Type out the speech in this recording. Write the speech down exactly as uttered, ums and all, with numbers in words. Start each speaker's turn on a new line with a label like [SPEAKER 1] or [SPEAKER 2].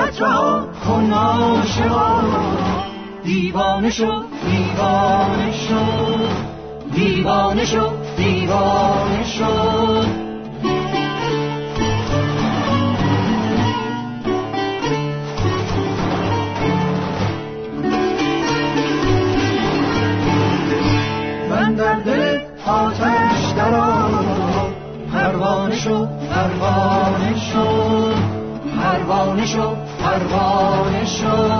[SPEAKER 1] غفلت رها کن عاشقا، دیوانه شو دیوانه شو، دیوانه شو دیوانه شو. من در دل آتش درآ، پروانه شو پروانه شو، پروانه شو پروانه شو.